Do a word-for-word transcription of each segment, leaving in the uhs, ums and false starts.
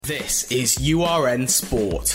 This is U R N Sport.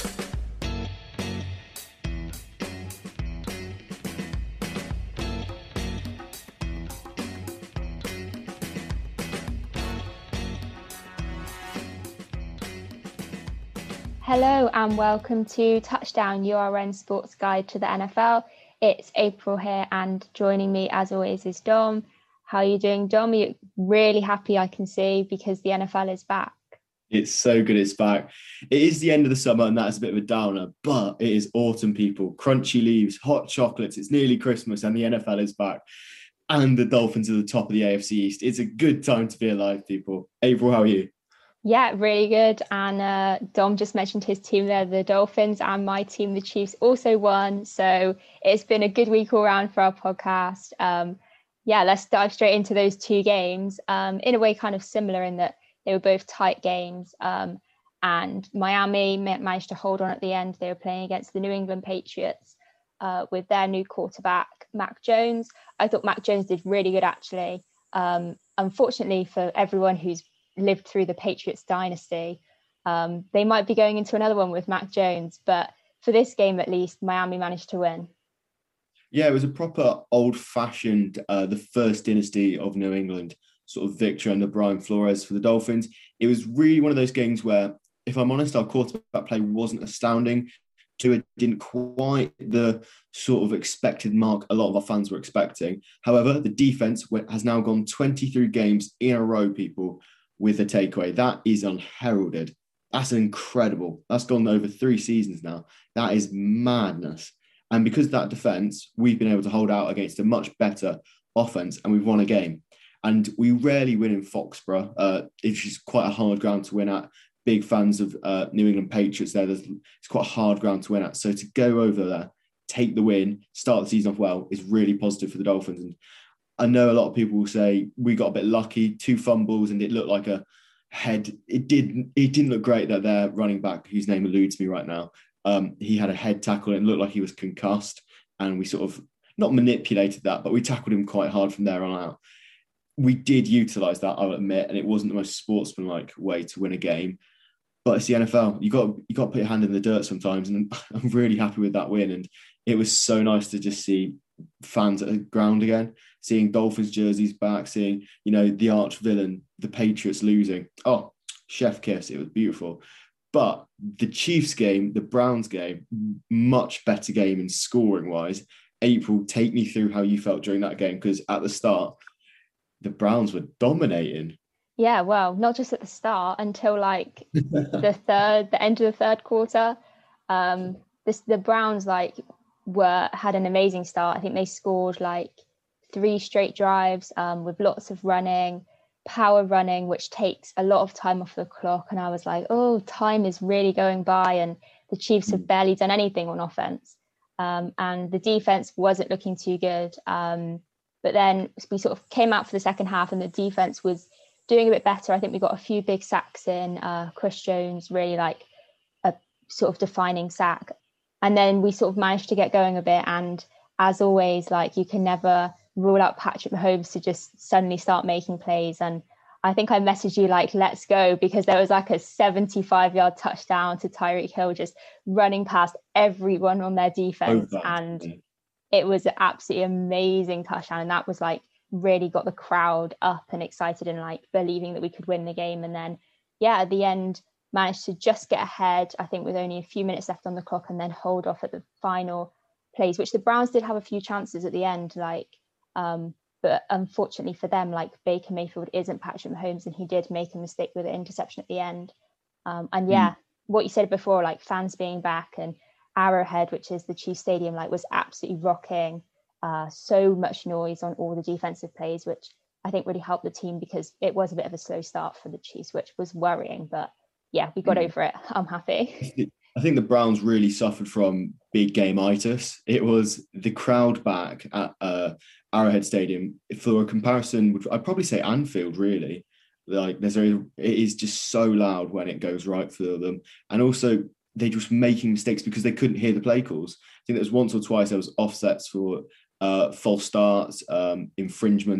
Hello and welcome to Touchdown, U R N Sports Guide to the N F L. It's April here and joining me as always is Dom. How are you doing, Dom? You're really happy, I can see, because the N F L is back. It's so good it's back. It is the end of the summer and that is a bit of a downer, but it is autumn, people. Crunchy leaves, hot chocolates, it's nearly Christmas and the N F L is back. And the Dolphins are the top of the A F C East. It's a good time to be alive, people. April, how are you? Yeah, really good. And uh, Dom just mentioned his team there, the Dolphins, and my team, the Chiefs, also won. So it's been a good week all round for our podcast. Um, yeah, let's dive straight into those two games. Um, in a way, kind of similar in that they were both tight games. Um, and Miami managed to hold on at the end. They were playing against the New England Patriots uh, with their new quarterback, Mac Jones. I thought Mac Jones did really good, actually. Um, unfortunately for everyone who's lived through the Patriots dynasty, um, they might be going into another one with Mac Jones. But for this game, at least, Miami managed to win. Yeah, it was a proper old-fashioned, uh, the first dynasty of New England sort of victory under Brian Flores for the Dolphins. It was really one of those games where, if I'm honest, our quarterback play wasn't astounding. Tua didn't quite the sort of expected mark a lot of our fans were expecting. However, the defense has now gone twenty-three games in a row, people, with a takeaway. That is unheralded. That's incredible. That's gone over three seasons now. That is madness. And because of that defense, we've been able to hold out against a much better offense and we've won a game. And we rarely win in Foxborough. Uh, it's just quite a hard ground to win at. Big fans of uh, New England Patriots there. There's, it's quite a hard ground to win at. So to go over there, take the win, start the season off well, is really positive for the Dolphins. And I know a lot of people will say we got a bit lucky, two fumbles, and it looked like a head. It didn't. It didn't look great that their running back, whose name eludes me right now, um, he had a head tackle and it looked like he was concussed. And we sort of not manipulated that, but we tackled him quite hard from there on out. We did utilise that, I'll admit, and it wasn't the most sportsmanlike way to win a game. But it's the N F L. You got you got to put your hand in the dirt sometimes, and I'm really happy with that win. And it was so nice to just see fans at the ground again, seeing Dolphins jerseys back, seeing, you know, the arch villain, the Patriots losing. Oh, chef kiss. It was beautiful. But the Chiefs game, the Browns game, much better game in scoring wise. April, take me through how you felt during that game, because at the start, the Browns were dominating. Yeah, well, not just at the start, until like the third, the end of the third quarter. Um, this the Browns like were had an amazing start. I think they scored like three straight drives um, with lots of running, power running, which takes a lot of time off the clock. And I was like, oh, time is really going by, and the Chiefs have barely done anything on offense. Um, and the defense wasn't looking too good. Um, but then we sort of came out for the second half, and the defense was doing a bit better. I think we got a few big sacks in. Uh, Chris Jones really like a sort of defining sack. And then we sort of managed to get going a bit. And as always, like you can never rule out Patrick Mahomes to just suddenly start making plays. And I think I messaged you like, let's go, because there was like a seventy-five yard touchdown to Tyreek Hill, just running past everyone on their defense. Oh, and yeah. It was an absolutely amazing touchdown. And that was like, really got the crowd up and excited and like believing that we could win the game. And then yeah, at the end managed to just get ahead, I think with only a few minutes left on the clock, and then hold off at the final plays, which the Browns did have a few chances at the end, like um but unfortunately for them, like Baker Mayfield isn't Patrick Mahomes, and he did make a mistake with an interception at the end. Um and yeah, mm. what you said before, like fans being back, and Arrowhead, which is the Chiefs stadium, like was absolutely rocking. Uh, so much noise on all the defensive plays, which I think really helped the team, because it was a bit of a slow start for the Chiefs, which was worrying. But yeah, we got mm. over it. I'm happy. I think the Browns really suffered from big game-itis. It was the crowd back at uh, Arrowhead Stadium. For a comparison, I'd probably say Anfield, really. Like, there's a, it is just so loud when it goes right for them. And also, they're just making mistakes because they couldn't hear the play calls. I think there was once or twice there was offsets for uh, false starts, um, infringements.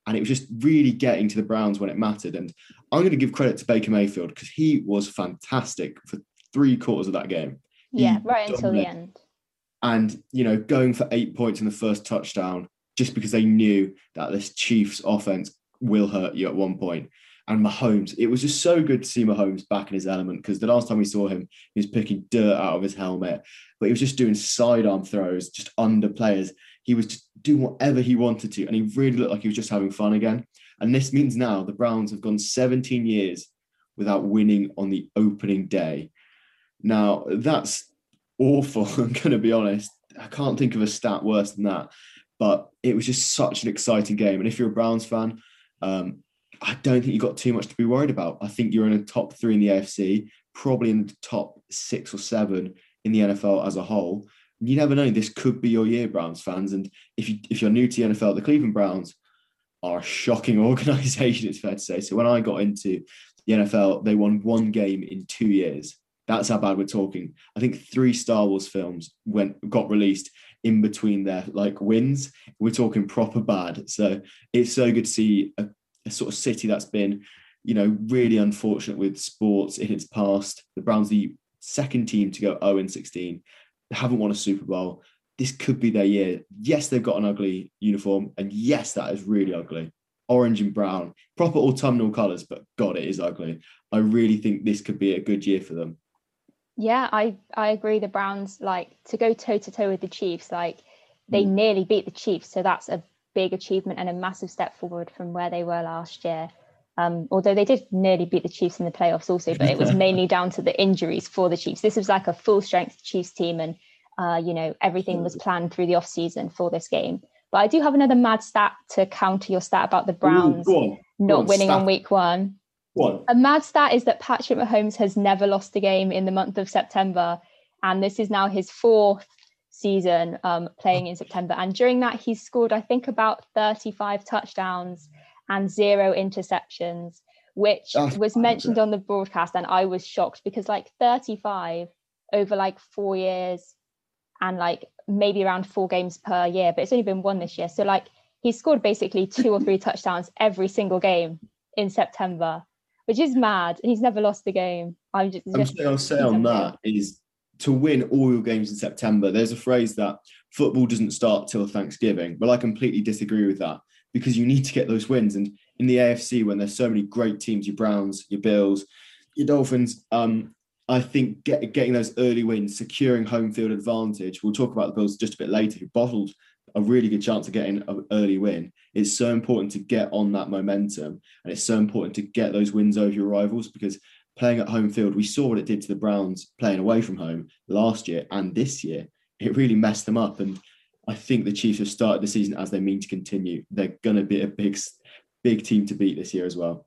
And it was just really getting to the Browns when it mattered. And I'm going to give credit to Baker Mayfield because he was fantastic for three quarters of that game. Yeah, He right until dominated. the end. And, you know, going for eight points in the first touchdown, just because they knew that this Chiefs offense will hurt you at one point. And Mahomes, it was just so good to see Mahomes back in his element because the last time we saw him, he was picking dirt out of his helmet, but he was just doing sidearm throws, just under players. He was just doing whatever he wanted to, and he really looked like he was just having fun again. And this means now the Browns have gone seventeen years without winning on the opening day. Now, that's awful, I'm going to be honest. I can't think of a stat worse than that, but it was just such an exciting game. And if you're a Browns fan, um, I don't think you've got too much to be worried about. I think you're in a top three in the A F C, probably in the top six or seven in the N F L as a whole. You never know. This could be your year, Browns fans. And if, you, if you're new to the N F L, the Cleveland Browns are a shocking organisation, it's fair to say. So when I got into the N F L, they won one game in two years. That's how bad we're talking. I think three Star Wars films went got released in between their like wins. We're talking proper bad. So it's so good to see a a sort of city that's been, you know, really unfortunate with sports in its past. The Browns, the second team to go oh and sixteen. They haven't won a Super Bowl. This could be their year. Yes, they've got an ugly uniform. And yes, that is really ugly. Orange and brown, proper autumnal colours, but God, it is ugly. I really think this could be a good year for them. Yeah, I, I agree. The Browns, like, to go toe-to-toe with the Chiefs, like, they Mm. nearly beat the Chiefs. So that's a big achievement and a massive step forward from where they were last year. Um, although they did nearly beat the Chiefs in the playoffs also, but it was mainly down to the injuries for the Chiefs. This was like a full strength Chiefs team, and uh, you know, everything was planned through the off season for this game. But I do have another mad stat to counter your stat about the Browns Ooh, go on, not go on, winning stat. on week one. Go on. A mad stat is that Patrick Mahomes has never lost a game in the month of September, and this is now his fourth season um, playing in September. And during that, he's scored, I think, about thirty-five touchdowns and zero interceptions, which That's was mentioned on the broadcast. And I was shocked because like thirty-five over like four years and like maybe around four games per year, but it's only been one this year. So like he scored basically two or three touchdowns every single game in September, which is mad. And he's never lost a game. I'm just, I'm just saying I'll say he's on unreal. that is to win all your games in September. There's a phrase that football doesn't start till Thanksgiving, but I completely disagree with that because you need to get those wins. And in the A F C, when there's so many great teams, your Browns, your Bills, your Dolphins, um, I think get, getting those early wins, securing home field advantage. We'll talk about the Bills just a bit later, who bottled a really good chance of getting an early win. It's so important to get on that momentum, and it's so important to get those wins over your rivals because playing at home field, we saw what it did to the Browns playing away from home last year and this year. It really messed them up. And I think the Chiefs have started the season as they mean to continue. They're going to be a big, big team to beat this year as well.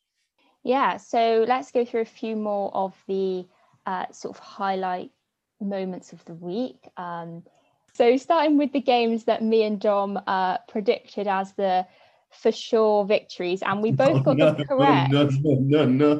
Yeah, so let's go through a few more of the uh, sort of highlight moments of the week. Um, so starting with the games that me and Dom uh, predicted as the for sure victories, and we both Oh, got no, them correct. No, no, no, no.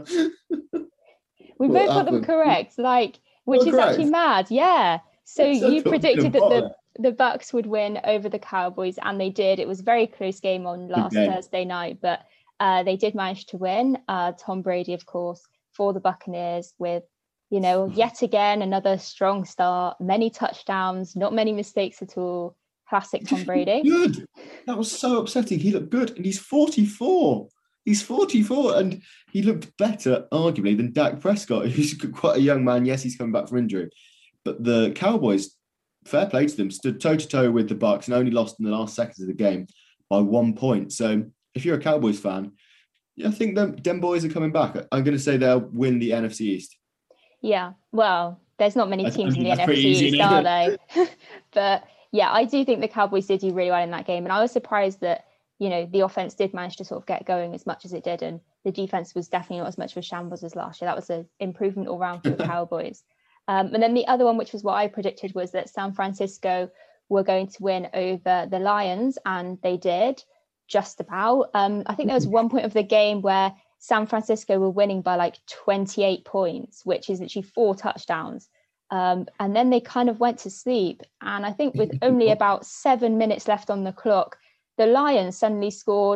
We What both got them happened? correct, like, which You're is correct. actually mad. Yeah. So It's so you cool. predicted that Bottle the, the Bucks would win over the Cowboys, and they did. It was a very close game on last game. Thursday night, but uh, they did manage to win. Uh, Tom Brady, of course, for the Buccaneers with, you know, yet again, another strong start, many touchdowns, not many mistakes at all. Classic Tom Brady. Good. That was so upsetting. He looked good, and he's forty-four. He's forty-four, and he looked better, arguably, than Dak Prescott, who's quite a young man. Yes, he's coming back from injury. But the Cowboys, fair play to them, stood toe-to-toe with the Bucs and only lost in the last seconds of the game by one point. So if you're a Cowboys fan, I think them, them boys are coming back. I'm going to say they'll win the N F C East. Yeah, well, there's not many I teams in the think N that's F C pretty easy, East, isn't are it? they? But yeah, I do think the Cowboys did do really well in that game. And I was surprised that, you know, the offense did manage to sort of get going as much as it did. And the defense was definitely not as much of a shambles as last year. That was an improvement all round for the Cowboys. Um, and then the other one, which was what I predicted, was that San Francisco were going to win over the Lions. And they did, just about. Um, I think there was one point of the game where San Francisco were winning by like twenty-eight points, which is literally four touchdowns. Um, and then they kind of went to sleep. And I think with only about seven minutes left on the clock, the Lions suddenly scored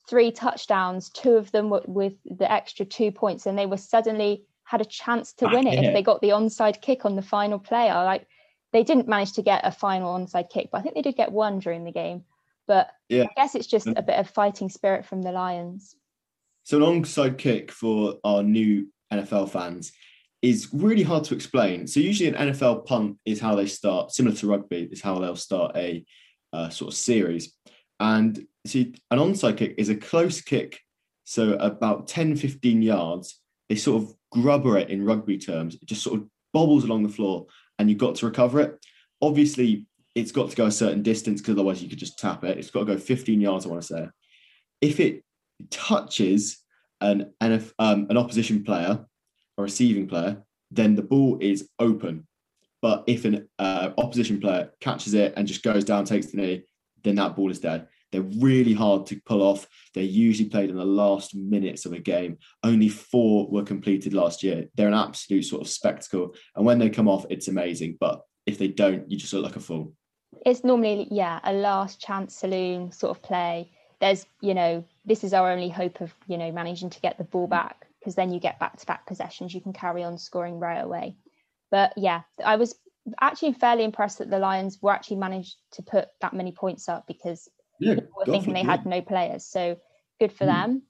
three touchdowns, two of them were with the extra two points, and they were suddenly had a chance to win it if they got the onside kick on the final play. Like, they didn't manage to get a final onside kick, but I think they did get one during the game. But yeah. I guess it's just a bit of fighting spirit from the Lions. So an onside kick for our new N F L fans is really hard to explain. So usually an N F L punt is how they start, similar to rugby, is how they'll start a uh, sort of series. And see, an onside kick is a close kick, so about ten, fifteen yards. They sort of grubber it in rugby terms. It just sort of bobbles along the floor and you've got to recover it. Obviously, it's got to go a certain distance because otherwise you could just tap it. It's got to go fifteen yards, I want to say. If it touches an, an, um, an opposition player, a receiving player, then the ball is open. But if an uh, opposition player catches it and just goes down, takes the knee, then that ball is dead. They're really hard to pull off. They're usually played in the last minutes of a game. Only four were completed last year. They're an absolute sort of spectacle. And when they come off, it's amazing. But if they don't, you just look like a fool. It's normally, yeah, a last chance saloon sort of play. There's, you know, this is our only hope of, you know, managing to get the ball back, because then you get back-to-back possessions. You can carry on scoring right away. But yeah, I was actually fairly impressed that the Lions were actually managed to put that many points up, because yeah, people were thinking they had no players. So good for mm. them.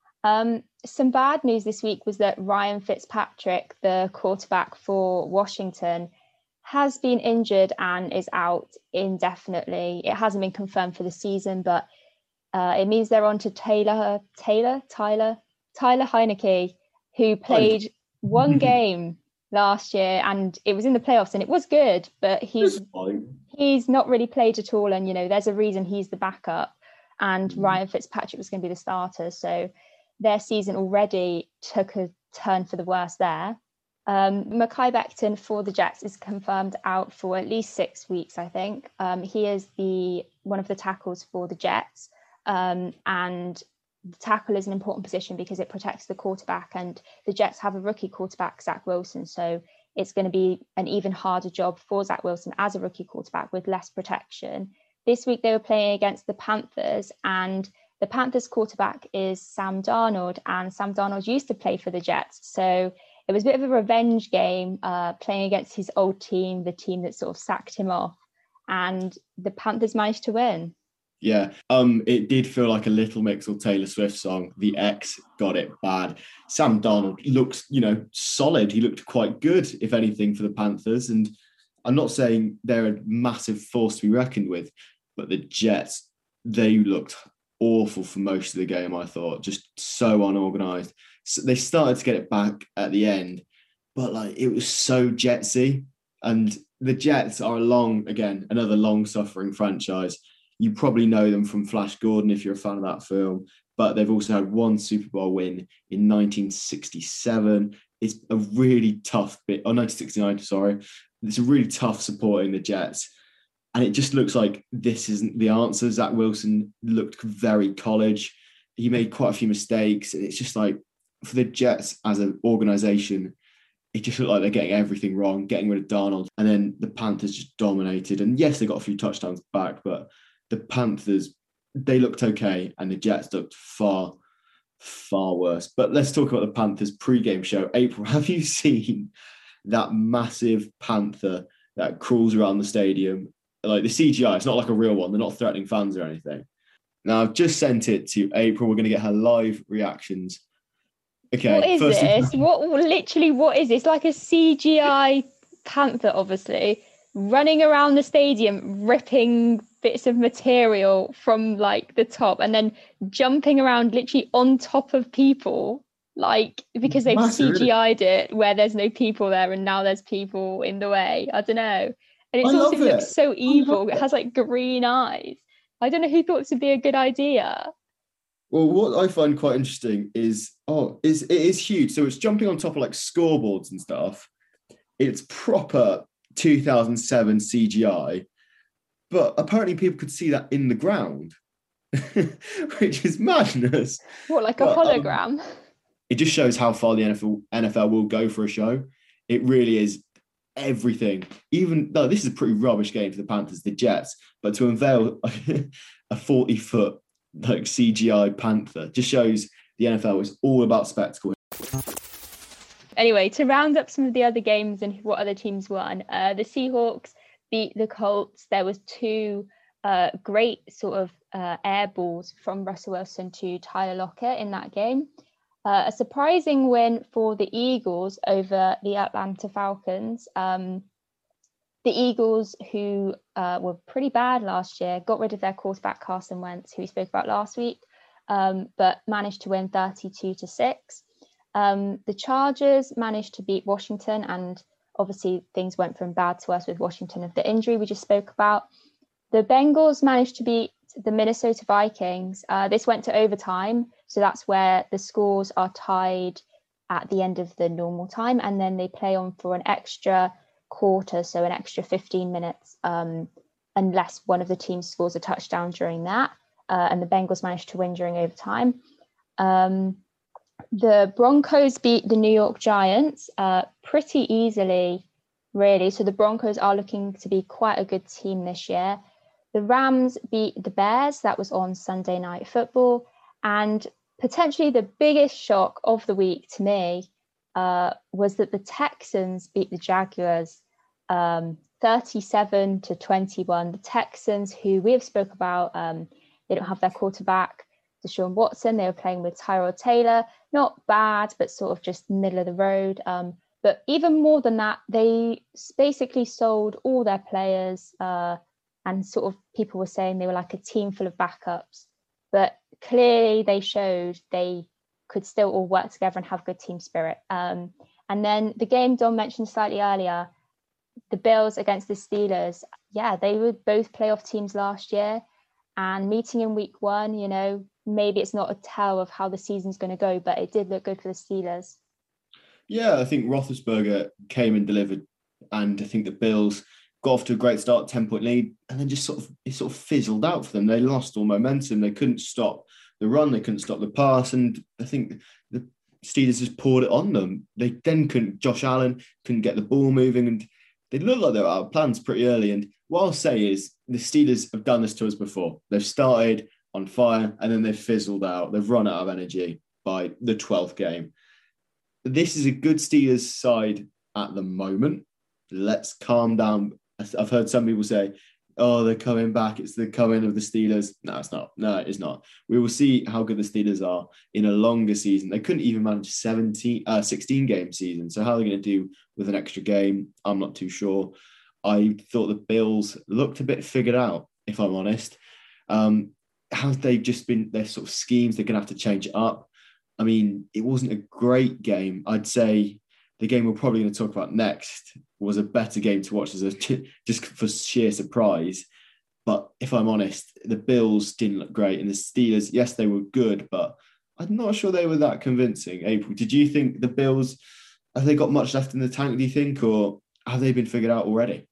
Um, some bad news this week was that Ryan Fitzpatrick, the quarterback for Washington, has been injured and is out indefinitely. It hasn't been confirmed for the season, but uh, it means they're on to Taylor, Taylor, Tyler, Tyler Heineke, who played Heineke. one game last year, and it was in the playoffs and it was good, but he's he's not really played at all. And, you know, there's a reason he's the backup and mm. Ryan Fitzpatrick was going to be the starter. So their season already took a turn for the worse there. Um, Mekhi Becton for the Jets is confirmed out for at least six weeks, I think. Um, he is the one of the tackles for the Jets. Um, and the tackle is an important position because it protects the quarterback, and the Jets have a rookie quarterback, Zach Wilson. So it's going to be an even harder job for Zach Wilson as a rookie quarterback with less protection. This week they were playing against the Panthers, and the Panthers quarterback is Sam Darnold, and Sam Darnold used to play for the Jets. So it was a bit of a revenge game, uh, playing against his old team, the team that sort of sacked him off, and the Panthers managed to win. Yeah, um, it did feel like a Little Mix or Taylor Swift song. The X got it bad. Sam Darnold looks, you know, solid. He looked quite good, if anything, for the Panthers. And I'm not saying they're a massive force to be reckoned with, but the Jets, they looked awful for most of the game, I thought. Just so unorganised. So they started to get it back at the end, but like it was so Jetsy. And the Jets are a long, again, another long-suffering franchise. You probably know them from Flash Gordon if you're a fan of that film, but they've also had one Super Bowl win in nineteen sixty-seven. It's a really tough bit, oh, nineteen sixty-nine, sorry. It's a really tough supporting the Jets. And it just looks like this isn't the answer. Zach Wilson looked very college. He made quite a few mistakes. And it's just like, for the Jets as an organisation, it just looked like they're getting everything wrong, getting rid of Darnold. And then the Panthers just dominated. And yes, they got a few touchdowns back, but the Panthers, they looked okay, and the Jets looked far, far worse. But let's talk about the Panthers pre-game show. April, have you seen that massive panther that crawls around the stadium? Like the C G I, it's not like a real one. They're not threatening fans or anything. Now, I've just sent it to April. We're going to get her live reactions. Okay. What is this? What literally? What is this? Like a C G I panther, obviously, running around the stadium, ripping bits of material from like the top, and then jumping around literally on top of people, like because they've Massive, C G I'd it where there's no people there, and now there's people in the way. I don't know. And it also it. looks so evil. It has like green eyes. I don't know who thought this would be a good idea. Well, what I find quite interesting is, oh, is it is huge. So it's jumping on top of like scoreboards and stuff. It's proper two thousand seven C G I, but apparently people could see that in the ground, which is madness. What, like but, a hologram? Um, it just shows how far the N F L, N F L will go for a show. It really is everything. Even though this is a pretty rubbish game for the Panthers, the Jets, but to unveil a forty-foot like C G I panther. Just shows the N F L is all about spectacle. Anyway, to round up some of the other games and what other teams won, uh, the Seahawks beat the Colts. There was two uh, great sort of uh, air balls from Russell Wilson to Tyler Lockett in that game. Uh, a surprising win for the Eagles over the Atlanta Falcons. Um, the Eagles, who uh, were pretty bad last year, got rid of their quarterback Carson Wentz, who we spoke about last week, um, but managed to win thirty-two to six. Um, the Chargers managed to beat Washington, and obviously things went from bad to worse with Washington of the injury we just spoke about. The Bengals managed to beat the Minnesota Vikings. Uh, this went to overtime, so that's where the scores are tied at the end of the normal time, and then they play on for an extra quarter, so an extra fifteen minutes, um, unless one of the teams scores a touchdown during that. Uh, and the Bengals managed to win during overtime. Um, The Broncos beat the New York Giants uh, pretty easily, really. So the Broncos are looking to be quite a good team this year. The Rams beat the Bears. That was on Sunday Night Football. And potentially the biggest shock of the week to me uh, was that the Texans beat the Jaguars um, thirty-seven to twenty-one. The Texans, who we have spoke about, um, they don't have their quarterback, Deshaun Watson. They were playing with Tyrod Taylor. Not bad, but sort of just middle of the road. Um, but even more than that, they basically sold all their players uh, and sort of people were saying they were like a team full of backups. But clearly they showed they could still all work together and have good team spirit. Um, and then the game Dom mentioned slightly earlier, the Bills against the Steelers. Yeah, they were both playoff teams last year, and meeting in week one, you know, maybe it's not a tell of how the season's going to go, but it did look good for the Steelers. Yeah, I think Roethlisberger came and delivered, and I think the Bills got off to a great start, ten-point lead, and then just sort of it sort of fizzled out for them. They lost all momentum. They couldn't stop the run. They couldn't stop the pass, and I think the Steelers just poured it on them. They then couldn't. Josh Allen couldn't get the ball moving, and they looked like they were out of plans pretty early. And what I'll say is the Steelers have done this to us before. They've started on fire, and then they've fizzled out. They've run out of energy by the twelfth game. This is a good Steelers side at the moment. Let's calm down. I've heard some people say, oh, they're coming back. It's the coming of the Steelers. No, it's not. No, it's not. We will see how good the Steelers are in a longer season. They couldn't even manage seventeen, uh, sixteen game season. So how are they going to do with an extra game? I'm not too sure. I thought the Bills looked a bit figured out, if I'm honest. Um, how they've just been, their sort of schemes, they're going to have to change it up. I mean, it wasn't a great game. I'd say the game we're probably going to talk about next was a better game to watch as a, just for sheer surprise. But if I'm honest, the Bills didn't look great. And the Steelers, yes, they were good, but I'm not sure they were that convincing. April, did you think the Bills, have they got much left in the tank, do you think? Or have they been figured out already?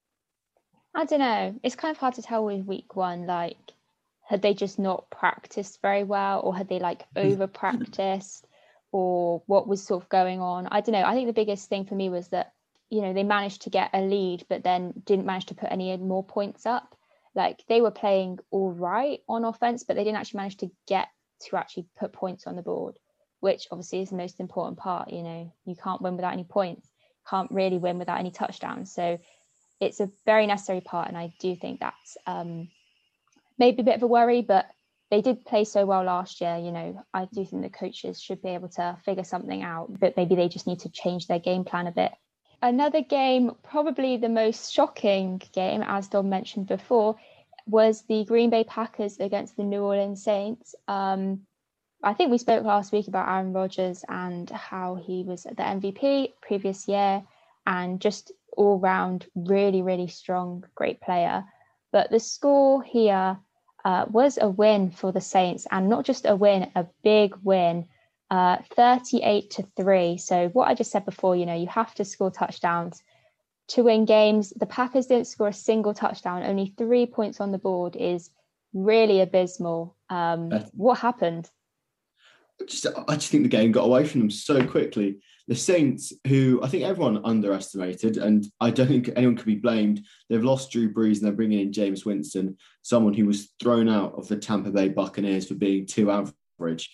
I don't know. It's kind of hard to tell with week one. Like, had they just not practiced very well, or had they like over practiced, or what was sort of going on? I don't know. I think the biggest thing for me was that, you know, they managed to get a lead, but then didn't manage to put any more points up. Like, they were playing all right on offense, but they didn't actually manage to get to actually put points on the board, which obviously is the most important part. You know, you can't win without any points, can't really win without any touchdowns. So it's a very necessary part. And I do think that's um, maybe a bit of a worry, but they did play so well last year. You know, I do think the coaches should be able to figure something out, but maybe they just need to change their game plan a bit. Another game, probably the most shocking game, as Don mentioned before, was the Green Bay Packers against the New Orleans Saints. Um, I think we spoke last week about Aaron Rodgers and how he was the M V P previous year and just all round really, really strong, great player. But the score here uh, was a win for the Saints, and not just a win, a big win. Uh, thirty-eight to three. So what I just said before, you know, you have to score touchdowns to win games. The Packers didn't score a single touchdown. Only three points on the board is really abysmal. Um, what happened? I just, I just think the game got away from them so quickly. the Saints, who I think everyone underestimated, and I don't think anyone could be blamed. They've lost Drew Brees and they're bringing in Jameis Winston, someone who was thrown out of the Tampa Bay Buccaneers for being too average.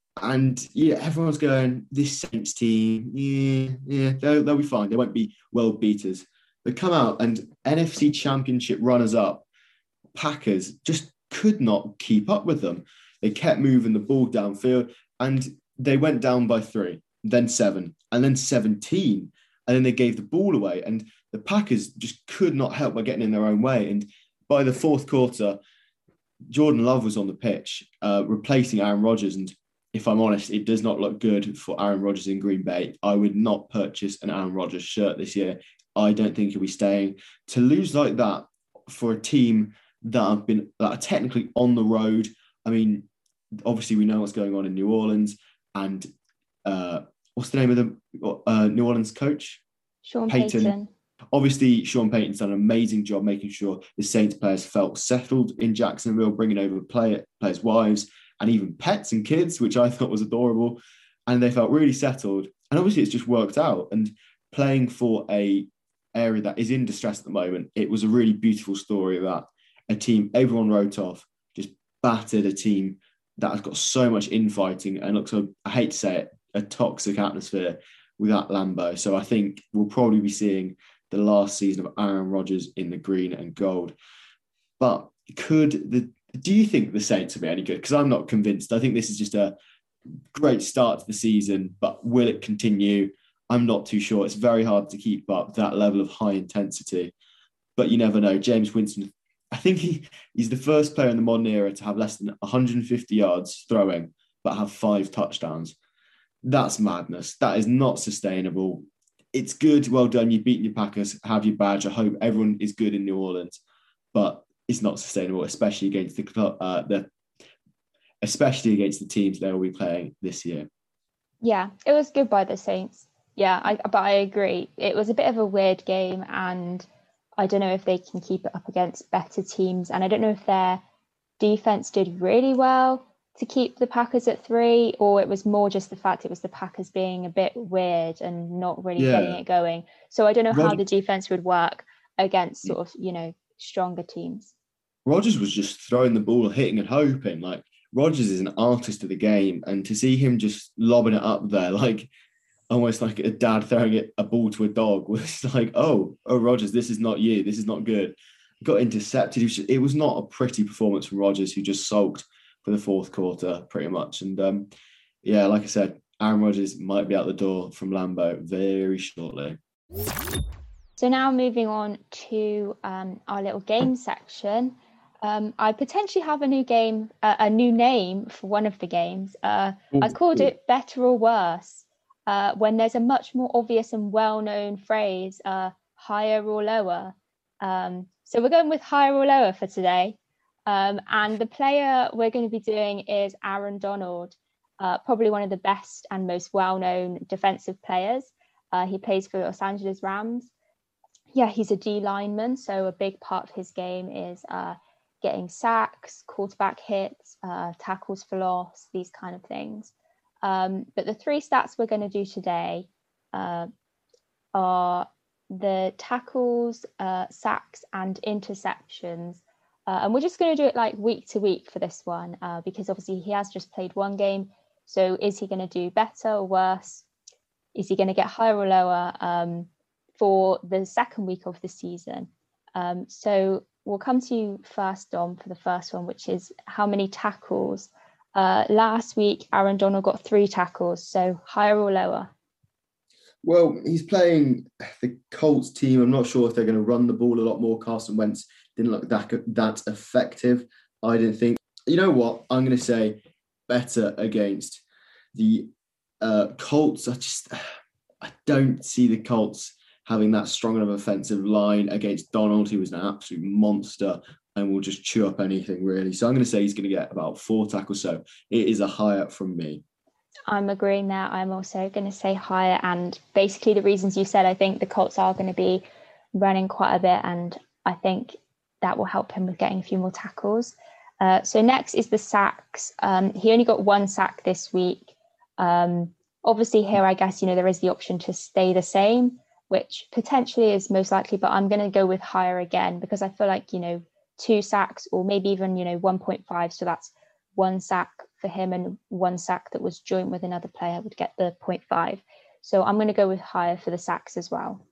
And yeah, everyone's going, this Saints team, yeah, yeah, they'll, they'll be fine. They won't be world beaters. They come out and N F C Championship runners-up, Packers, just could not keep up with them. They kept moving the ball downfield and they went down by three, then seven, and then seventeen. And then they gave the ball away. And the Packers just could not help by getting in their own way. And by the fourth quarter, Jordan Love was on the pitch, uh, replacing Aaron Rodgers. And if I'm honest, it does not look good for Aaron Rodgers in Green Bay. I would not purchase an Aaron Rodgers shirt this year. I don't think he'll be staying. To lose like that for a team that have been that are technically on the road. I mean, obviously we know what's going on in New Orleans, and uh, what's the name of the uh, New Orleans coach? Sean Payton. Payton. Obviously, Sean Payton's done an amazing job making sure the Saints players felt settled in Jacksonville, bringing over play, players' wives and even pets and kids, which I thought was adorable. And they felt really settled. And obviously it's just worked out. And playing for a area that is in distress at the moment, it was a really beautiful story that a team everyone wrote off just battered a team that has got so much infighting and looks, so, I hate to say it, a toxic atmosphere without Lambeau. So I think we'll probably be seeing the last season of Aaron Rodgers in the green and gold. But could the do you think the Saints will be any good? Because I'm not convinced. I think this is just a great start to the season, but will it continue? I'm not too sure. It's very hard to keep up that level of high intensity, but you never know. Jameis Winston, I think he, he's the first player in the modern era to have less than one hundred fifty yards throwing, but have five touchdowns. That's madness. That is not sustainable. It's good. Well done. You've beaten your Packers. Have your badge. I hope everyone is good in New Orleans, but it's not sustainable, especially against the uh, the especially against the teams they will be playing this year. Yeah, it was good by the Saints. Yeah, I, but I agree. It was a bit of a weird game, and I don't know if they can keep it up against better teams. And I don't know if their defense did really well to keep the Packers at three, or it was more just the fact it was the Packers being a bit weird and not really yeah. getting it going. So I don't know Rod- how the defense would work against sort of, you know, stronger teams. Rodgers was just throwing the ball, hitting and hoping. Like, Rodgers is an artist of the game, and to see him just lobbing it up there, like almost like a dad throwing it, a ball to a dog, was like, oh, oh, Rodgers, this is not you. This is not good. Got intercepted. It was, just, it was not a pretty performance from Rodgers, who just sulked for the fourth quarter pretty much. And um, yeah, like I said, Aaron Rodgers might be out the door from Lambeau very shortly. So now moving on to um, our little game section. Um, I potentially have a new game, uh, a new name for one of the games. Uh, I called it Better or Worse, uh, when there's a much more obvious and well-known phrase, uh, higher or lower. Um, so we're going with higher or lower for today. Um, and the player we're going to be doing is Aaron Donald, uh, probably one of the best and most well-known defensive players. Uh, he plays for the Los Angeles Rams. Yeah, he's a D lineman, so a big part of his game is uh, getting sacks, quarterback hits, uh, tackles for loss, these kind of things. Um, but the three stats we're going to do today uh, are the tackles, uh, sacks, and interceptions. Uh, and we're just going to do it like week to week for this one, uh, because obviously he has just played one game. So is he going to do better or worse? Is he going to get higher or lower um, for the second week of the season? Um, so we'll come to you first, Dom, for the first one, which is how many tackles. Uh, last week, Aaron Donald got three tackles. So higher or lower? Well, he's playing the Colts team. I'm not sure if they're going to run the ball a lot more. Carson Wentz didn't look that, that effective, I didn't think. You know what? I'm going to say better against the uh, Colts. I just I don't see the Colts having that strong of an offensive line against Donald, who was an absolute monster and will just chew up anything, really. So I'm going to say he's going to get about four tackles. So it is a higher from me. I'm agreeing there. I'm also going to say higher. And basically the reasons you said, I think the Colts are going to be running quite a bit. And I think that will help him with getting a few more tackles. Uh, so next is the sacks. Um, he only got one sack this week. Um, Obviously here, I guess, you know, there is the option to stay the same, which potentially is most likely, but I'm going to go with higher again because I feel like, you know, two sacks or maybe even, you know, one point five. So that's one sack for him and one sack that was joint with another player would get the zero point five. So I'm going to go with higher for the sacks as well.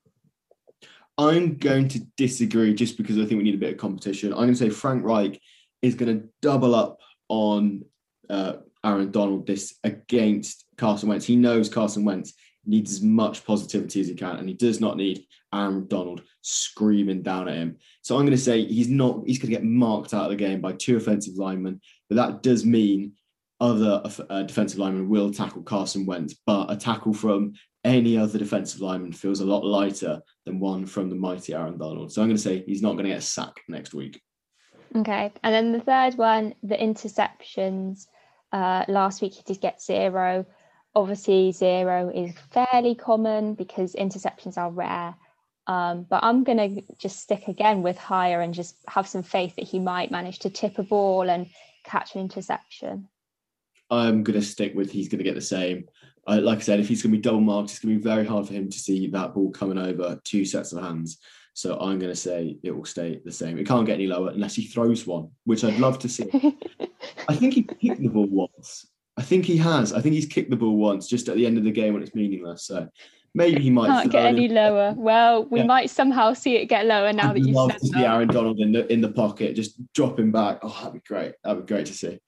I'm going to disagree just because I think we need a bit of competition. I'm going to say Frank Reich is going to double up on uh, Aaron Donald this against Carson Wentz. He knows Carson Wentz needs as much positivity as he can, and he does not need Aaron Donald screaming down at him. So I'm going to say he's not. He's going to get marked out of the game by two offensive linemen, but that does mean other uh, defensive linemen will tackle Carson Wentz. But a tackle from any other defensive lineman feels a lot lighter than one from the mighty Aaron Donald. So I'm going to say he's not going to get a sack next week. Okay, and then the third one, the interceptions. Uh, last week he did get zero. Obviously, zero is fairly common because interceptions are rare. Um, but I'm going to just stick again with higher and just have some faith that he might manage to tip a ball and catch an interception. I'm going to stick with he's going to get the same. Uh, like I said, if he's going to be double marked, it's going to be very hard for him to see that ball coming over two sets of hands. So I'm going to say it will stay the same. It can't get any lower unless he throws one, which I'd love to see. I think he kicked the ball once. I think he has. I think he's kicked the ball once just at the end of the game when it's meaningless. So maybe he might can't get any it. lower. Well, we yeah. might somehow see it get lower now I'd that you've love said to that. see Aaron Donald in the in the pocket, just dropping back. Oh, that'd be great. That'd be great to see.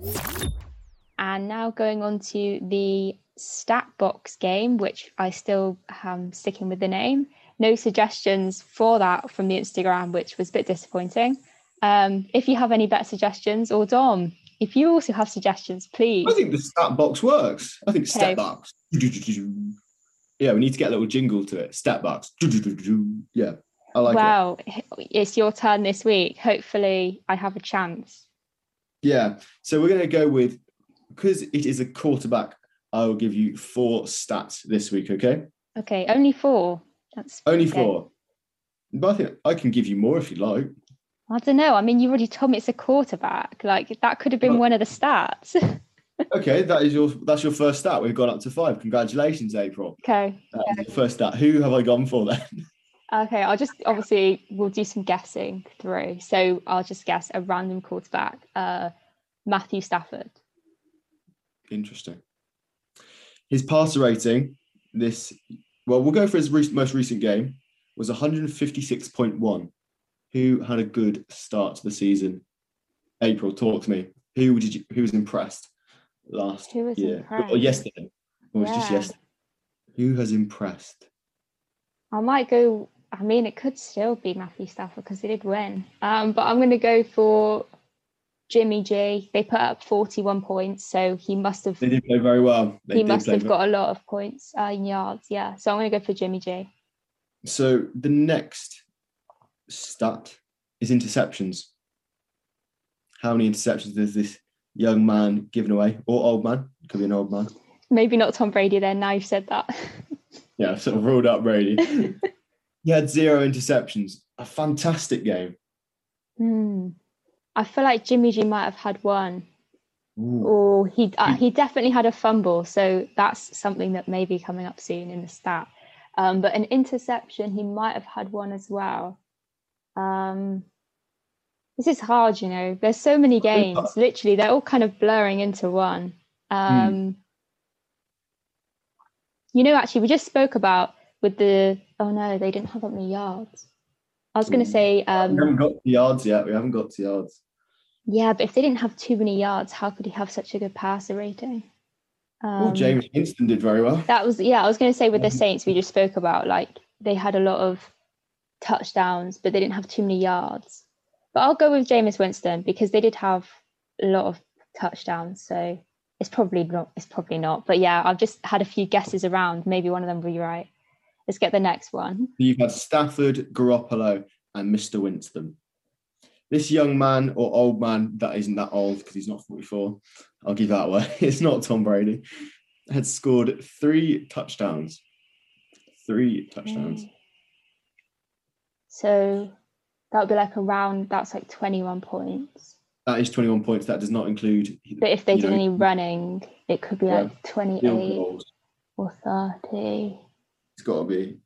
And now going on to the stat box game, which I still am sticking with the name. No suggestions for that from the Instagram, which was a bit disappointing. Um, if you have any better suggestions, or Dom, if you also have suggestions, please. I think the stat box works. I think okay. Stat box. Yeah, we need to get a little jingle to it. Stat box. Yeah, I like wow. it. Wow, it's your turn this week. Hopefully I have a chance. Yeah, so we're going to go with, because it is a quarterback, I will give you four stats this week, okay? Okay, only four. That's only okay. four. But I think I can give you more if you like. I don't know. I mean, you already told me it's a quarterback. Like, that could have been well, one of the stats. Okay, that is your that's your first stat. We've gone up to five. Congratulations, April. Okay. That is your first stat. Who have I gone for then? Okay, I'll just, obviously, we'll do some guessing through. So I'll just guess a random quarterback. Uh, Matthew Stafford. Interesting. His passer rating this, well, we'll go for his re- most recent game, was one fifty-six point one. Who had a good start to the season? April, talk to me. Who did you? Who was impressed last who was year? Impressed? Or yesterday? Or was yeah. just yesterday? Who has impressed? I might go. I mean, it could still be Matthew Stafford because they did win. Um, but I'm going to go for Jimmy G. They put up forty-one points, so he must have. They did play very well. They he must have very got a lot of points uh, in yards. Yeah, so I'm going to go for Jimmy G. So the next stat is interceptions. How many interceptions has this young man given away, or old man? Could be an old man. Maybe not Tom Brady. Then now you've said that. Yeah, I've sort of ruled out Brady. He had zero interceptions. A fantastic game. Hmm. I feel like Jimmy G might have had one. Ooh. Or he uh, he definitely had a fumble. So that's something that may be coming up soon in the stat. Um, but an interception, he might have had one as well. Um, this is hard, you know. There's so many games. Literally, they're all kind of blurring into one. Um, hmm. You know, actually, we just spoke about with the... Oh, no, they didn't have that many yards. I was going to say... Um, we haven't got the yards yet. We haven't got the yards. Yeah, but if they didn't have too many yards, how could he have such a good passer rating? Um, well, James Winston did very well. That was... Yeah, I was going to say with the Saints, we just spoke about, like, they had a lot of touchdowns, but they didn't have too many yards. But I'll go with Jameis Winston because they did have a lot of touchdowns, so... It's probably not. It's probably not. But yeah, I've just had a few guesses around. Maybe one of them will be right. Let's get the next one. You've had Stafford, Garoppolo, and Mister Winston. This young man or old man that isn't that old because he's not forty-four. I'll give that away. It's not Tom Brady. Had scored three touchdowns. Three touchdowns. Okay. So that would be like around. That's like twenty-one points. That is twenty-one points. That does not include... But if they did know, any running, it could be yeah, like twenty-eight. or thirty. It's got to be.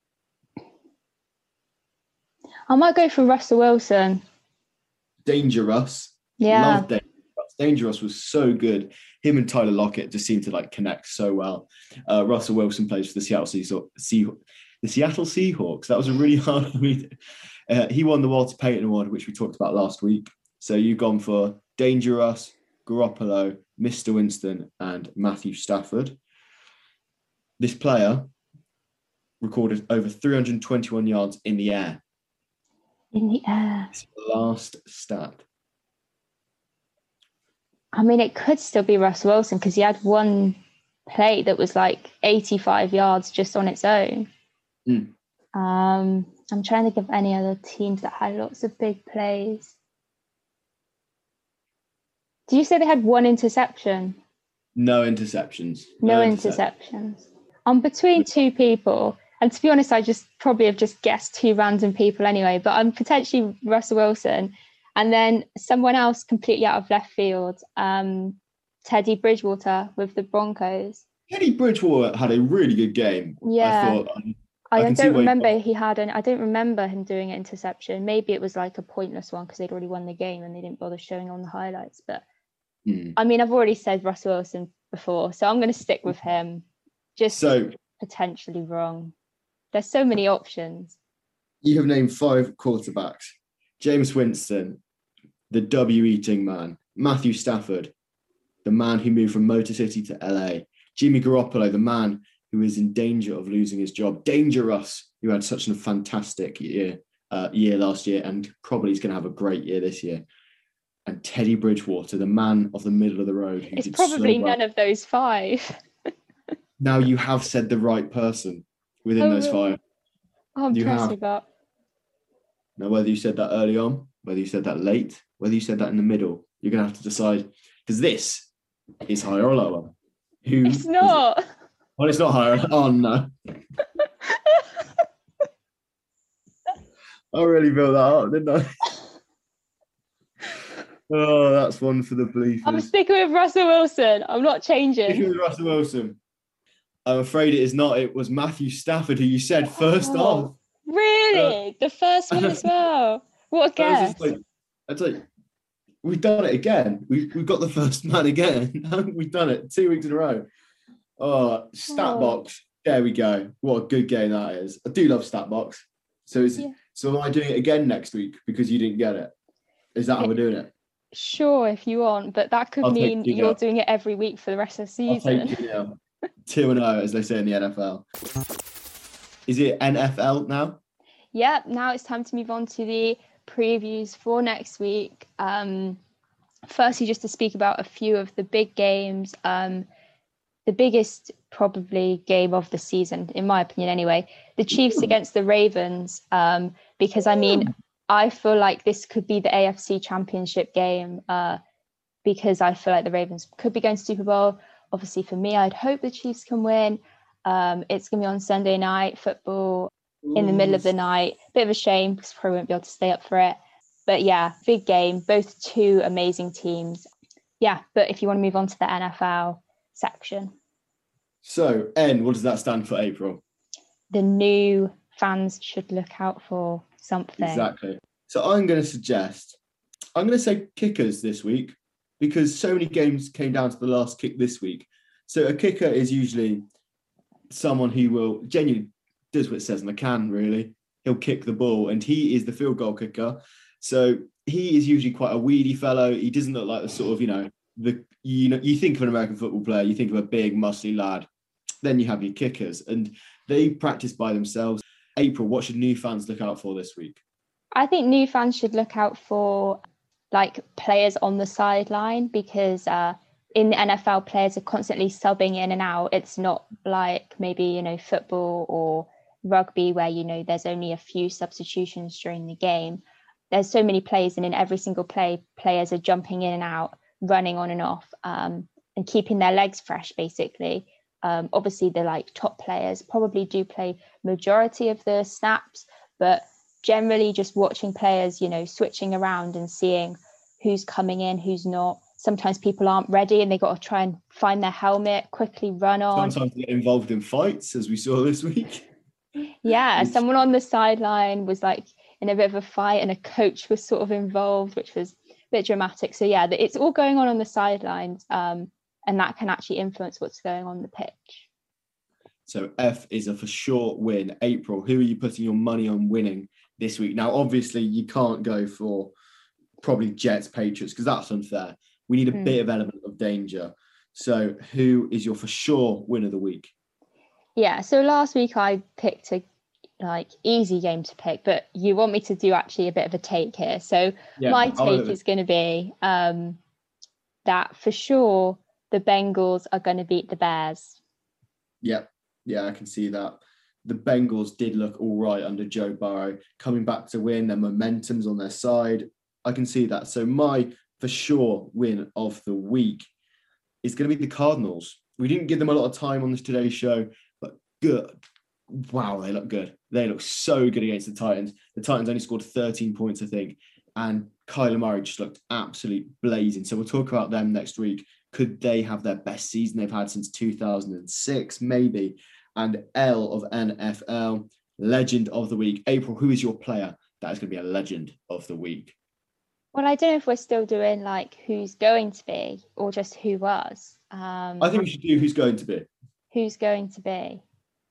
I might go for Russell Wilson. Dangerous. Yeah. Love Dangerous. Dangerous was so good. Him and Tyler Lockett just seemed to like connect so well. Uh, Russell Wilson plays for the Seattle Seahawks. Sea- the Seattle Seahawks. That was a really hard read. Uh, he won the Walter Payton Award, which we talked about last week. So you've gone for Dangerous, Garoppolo, Mister Winston, and Matthew Stafford. This player recorded over three hundred twenty-one yards in the air. In the air. It's the last stat. I mean, it could still be Russell Wilson because he had one play that was like eighty-five yards just on its own. Mm. Um, I'm trying to think of any other teams that had lots of big plays. Did you say they had one interception? No interceptions. No, No interceptions. interceptions. I'm between two people. And to be honest, I just probably have just guessed two random people anyway, but I'm potentially Russell Wilson. And then someone else completely out of left field, um, Teddy Bridgewater with the Broncos. Teddy Bridgewater had a really good game. Yeah. I thought. Um, I, I, I can see don't why you- remember he had an, I don't remember him doing an interception. Maybe it was like a pointless one because they'd already won the game and they didn't bother showing on the highlights. But Hmm. I mean, I've already said Russell Wilson before, so I'm going to stick with him. Just So potentially wrong. There's so many options. you have named five quarterbacks: James Winston, the W eating man; Matthew Stafford, the man who moved from Motor City to L A; Jimmy Garoppolo, the man who is in danger of losing his job; Dangerous, who had such a fantastic year uh, year last year and probably is going to have a great year this year; and Teddy Bridgewater, the man of the middle of the road. Who It's did probably so well. none of those five. Now you have said the right person within Oh, those really? five. Oh, I'm You pressed have. with that. Now, whether you said that early on, whether you said that late, whether you said that in the middle, you're going to have to decide, because this is higher or lower. Who It's is it? not. Well, it's not higher. Oh, no. I really built that up, didn't I? Oh, that's one for the I'm bleepers. sticking with Russell Wilson. I'm not Sticking changing. with Russell Wilson. I'm afraid it is not. It was Matthew Stafford who you said first Oh, off. Really? The first one as well. What a I was guess. just like, I'd like, we've done it again. We, we've got the first man again. We've done it two weeks in a row. Oh, Statbox. There we go. What a good game that is. I do love Statbox. So is Yeah. so am I doing it again next week because you didn't get it? Is that how we're doing it? Sure, if you want, but that could I'll take mean you you're now. doing it every week for the rest of the I'll season. take you now. Two and oh, as they say in the N F L. Is it N F L now? Yeah, now it's time to move on to the previews for next week. Um, firstly, just to speak about a few of the big games. Um, the biggest probably game of the season, in my opinion anyway, the Chiefs against the Ravens. Um, because, I mean, I feel like this could be the A F C Championship game uh, because I feel like the Ravens could be going to Super Bowl. Obviously, for me, I'd hope the Chiefs can win. Um, it's going to be on Sunday night football in the middle of the night. Bit of a shame because probably won't be able to stay up for it. But yeah, big game. Both two amazing teams. Yeah, but if you want to move on to the N F L section. So, N, what does that stand for, April? The new fans should look out for something. Exactly. So I'm going to suggest, I'm going to say kickers this week because so many games came down to the last kick this week. So a kicker is usually someone who will genuinely does what it says on the can, really. He'll kick the ball and he is the field goal kicker. So he is usually quite a weedy fellow. He doesn't look like the sort of, you know, the you know, you think of an American football player, you think of a big, muscly lad. Then you have your kickers and they practice by themselves. April, what should new fans look out for this week? I think new fans should look out for like players on the sideline because uh, in the N F L, players are constantly subbing in and out. It's not like maybe, you know, football or rugby where, you know, there's only a few substitutions during the game. There's so many plays and in every single play, players are jumping in and out, running on and off um, and keeping their legs fresh, basically. Um, obviously, the like top players probably do play majority of the snaps, but generally just watching players, you know, switching around and seeing who's coming in, who's not, sometimes people aren't ready and they got to try and find their helmet, quickly run on. Sometimes they get involved in fights, as we saw this week. Yeah, someone on the sideline was like in a bit of a fight and a coach was sort of involved, which was a bit dramatic. So yeah, it's all going on on the sidelines, um, and that can actually influence what's going on the pitch. So F is a for sure win. April, who are you putting your money on winning this week? Now, obviously, you can't go for probably Jets, Patriots, because that's unfair. We need a mm. bit of element of danger. So who is your for sure win of the week? Yeah, so last week I picked a like easy game to pick, but you want me to do actually a bit of a take here. So yeah, my take is going to be um, that for sure the Bengals are going to beat the Bears. Yeah, yeah, I can see that. The Bengals did look all right under Joe Burrow, coming back to win. Their momentum's on their side. I can see that. So my for sure win of the week is going to be the Cardinals. We didn't give them a lot of time on this Today Show, but good. Wow, they look good. They look so good against the Titans. The Titans only scored thirteen points, I think, and Kyler Murray just looked absolutely blazing. So we'll talk about them next week. Could they have their best season they've had since two thousand six? Maybe. And L of N F L, legend of the week. April, who is your player that is going to be a legend of the week? Well, I don't know if we're still doing like who's going to be or just who was. Um, I think we should do who's going to be. Who's going to be?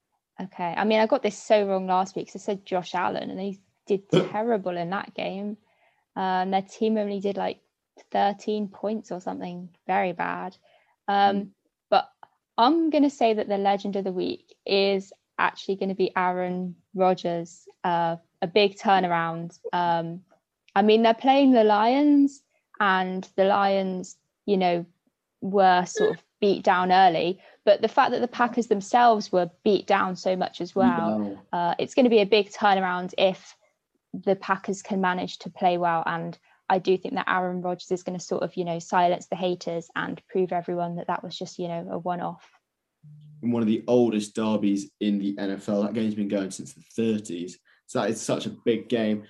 Okay. I mean, I got this so wrong last week because I said Josh Allen and he did terrible in that game. Um, their team only did like thirteen points or something, very bad. Um, mm. But I'm going to say that the legend of the week is actually going to be Aaron Rodgers, uh, a big turnaround. Um, I mean, they're playing the Lions and the Lions, you know, were sort of beat down early. But the fact that the Packers themselves were beat down so much as well, no. uh, it's going to be a big turnaround if the Packers can manage to play well. And I do think that Aaron Rodgers is going to sort of, you know, silence the haters and prove everyone that that was just, you know, a one-off. In one of the oldest derbies in the N F L. That game's been going since the thirties. So that is such a big game.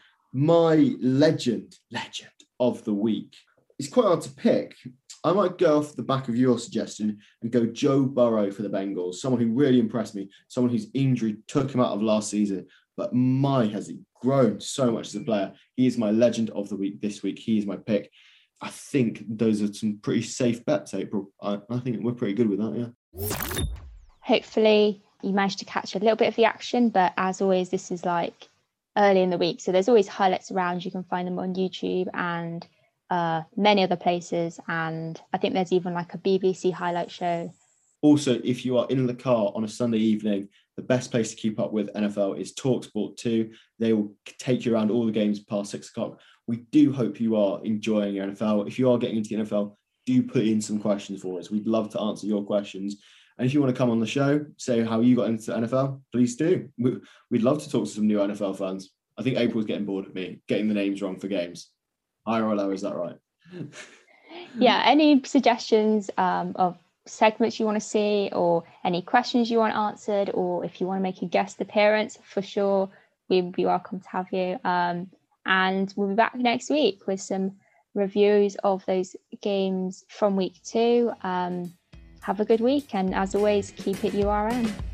My legend, legend of the week. It's quite hard to pick. I might go off the back of your suggestion and go Joe Burrow for the Bengals, someone who really impressed me, someone whose injury took him out of last season. But my, has he grown so much as a player. He is my legend of the week this week. He is my pick. I think those are some pretty safe bets, April. I, I think we're pretty good with that, yeah. Hopefully you managed to catch a little bit of the action, but as always, this is like early in the week. So there's always highlights around. You can find them on YouTube and uh, many other places. And I think there's even like a B B C highlight show. Also, if you are in the car on a Sunday evening, the best place to keep up with N F L is TalkSport two. They will take you around all the games past six o'clock. We do hope you are enjoying your N F L. If you are getting into the N F L, do put in some questions for us. We'd love to answer your questions. And if you want to come on the show, say how you got into the N F L, please do. We'd love to talk to some new N F L fans. I think April's getting bored of me getting the names wrong for games. Higher or lower, is that right? Yeah, any suggestions um, of segments you want to see or any questions you want answered, or if you want to make a guest appearance, for sure, we would be welcome to have you. Um, and we'll be back next week with some reviews of those games from week two. Um, have a good week, and as always, keep it U R N.